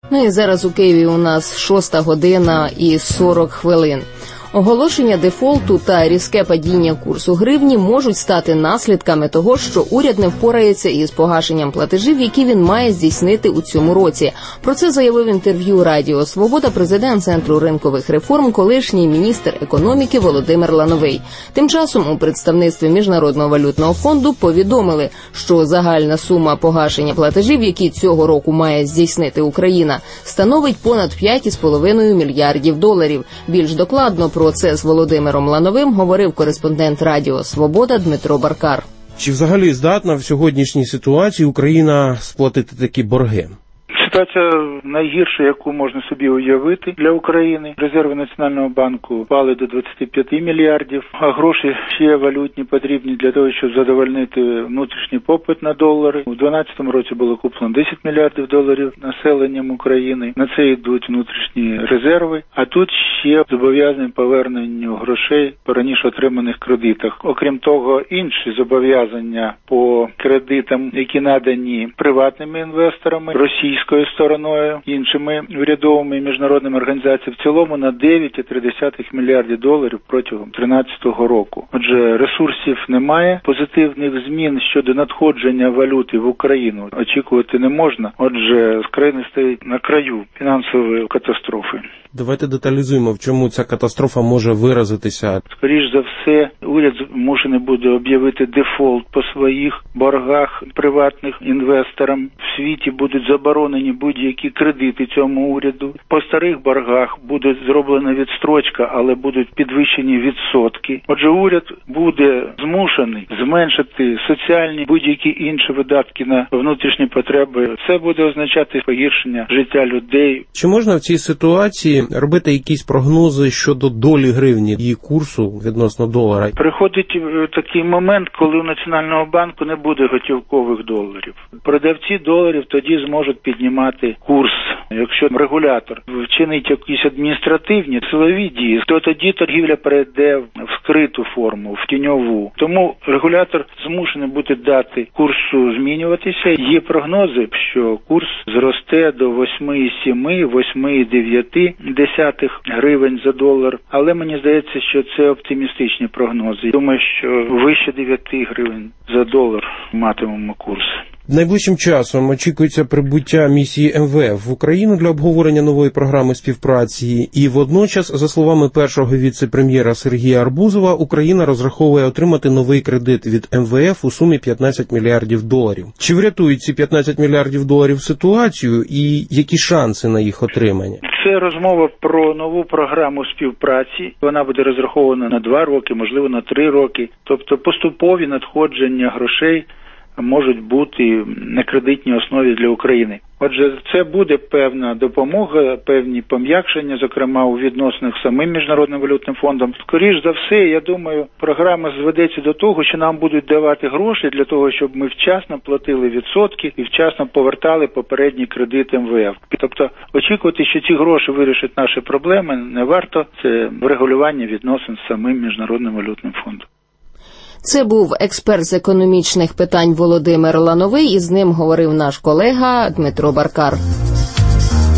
Ну і зараз у Києві у нас 6 година і 40 хвилин. Оголошення дефолту та різке падіння курсу гривні можуть стати наслідками того, що уряд не впорається із погашенням платежів, які він має здійснити у цьому році. Про це заявив в інтерв'ю Радіо Свобода президент Центру ринкових реформ, колишній міністр економіки Володимир Лановий. Тим часом у представництві Міжнародного валютного фонду повідомили, що загальна сума погашення платежів, які цього року має здійснити Україна, становить понад 5,5 мільярдів доларів. Більш докладно про це з Володимиром Лановим говорив кореспондент Радіо Свобода Дмитро Баркар. Чи взагалі здатна в сьогоднішній ситуації Україна сплатити такі борги? Ситуація найгірша, яку можна собі уявити для України. Резерви Національного банку впали до 25 мільярдів, а гроші ще валютні потрібні для того, щоб задовольнити внутрішній попит на долари. У 2012 році було куплено 10 мільярдів доларів населенням України. На це йдуть внутрішні резерви, а тут ще зобов'язані поверненню грошей по раніше отриманих кредитах. Окрім того, інші зобов'язання по кредитам, які надані приватними інвесторами, російською стороною, іншими урядовими і міжнародними організаціями, в цілому на 9,3 мільярдів доларів протягом 2013 року. Отже, ресурсів немає, позитивних змін щодо надходження валюти в Україну очікувати не можна. Отже, країна стоїть на краю фінансової катастрофи. Давайте деталізуємо, в чому ця катастрофа може виразитися. Скоріш за все, уряд змушений буде об'явити дефолт по своїх боргах приватних інвесторам. В світі будуть заборонені будь-які кредити цьому уряду. По старих боргах буде зроблена відстрочка, але будуть підвищені відсотки. Отже, уряд буде змушений зменшити соціальні будь-які інші видатки на внутрішні потреби. Це буде означати погіршення життя людей. Чи можна в цій ситуації робити якісь прогнози щодо долі гривні, її курсу відносно долара? Приходить такий момент, коли у Національного банку не буде готівкових доларів. Продавці доларів тоді зможуть піднімати курс. Якщо регулятор вчинить якісь адміністративні, силові дії, то тоді торгівля перейде в скриту форму, в тіньову. Тому регулятор змушений буде дати курсу змінюватися. Є прогнози, що курс зросте до 8,7-8,9 гривень за долар. Але мені здається, що це оптимістичні прогнози. Думаю, що вище 9 гривень за долар матимемо курс. Найближчим часом очікується прибуття місії МВФ в Україну для обговорення нової програми співпраці. І водночас, за словами першого віце-прем'єра Сергія Арбузова, Україна розраховує отримати новий кредит від МВФ у сумі 15 мільярдів доларів. Чи врятують ці 15 мільярдів доларів ситуацію і які шанси на їх отримання? Це розмова про нову програму співпраці. Вона буде розрахована на 2 роки, можливо, на 3 роки. Тобто поступові надходження грошей можуть бути на кредитній основі для України. Отже, це буде певна допомога, певні пом'якшення, зокрема у відносинах з самим Міжнародним валютним фондом. Скоріш за все, я думаю, програма зведеться до того, що нам будуть давати гроші для того, щоб ми вчасно платили відсотки і вчасно повертали попередні кредити МВФ. Тобто очікувати, що ці гроші вирішать наші проблеми, не варто. Це врегулювання відносин з самим Міжнародним валютним фондом. Це був експерт з економічних питань Володимир Лановий, і з ним говорив наш колега Дмитро Баркар.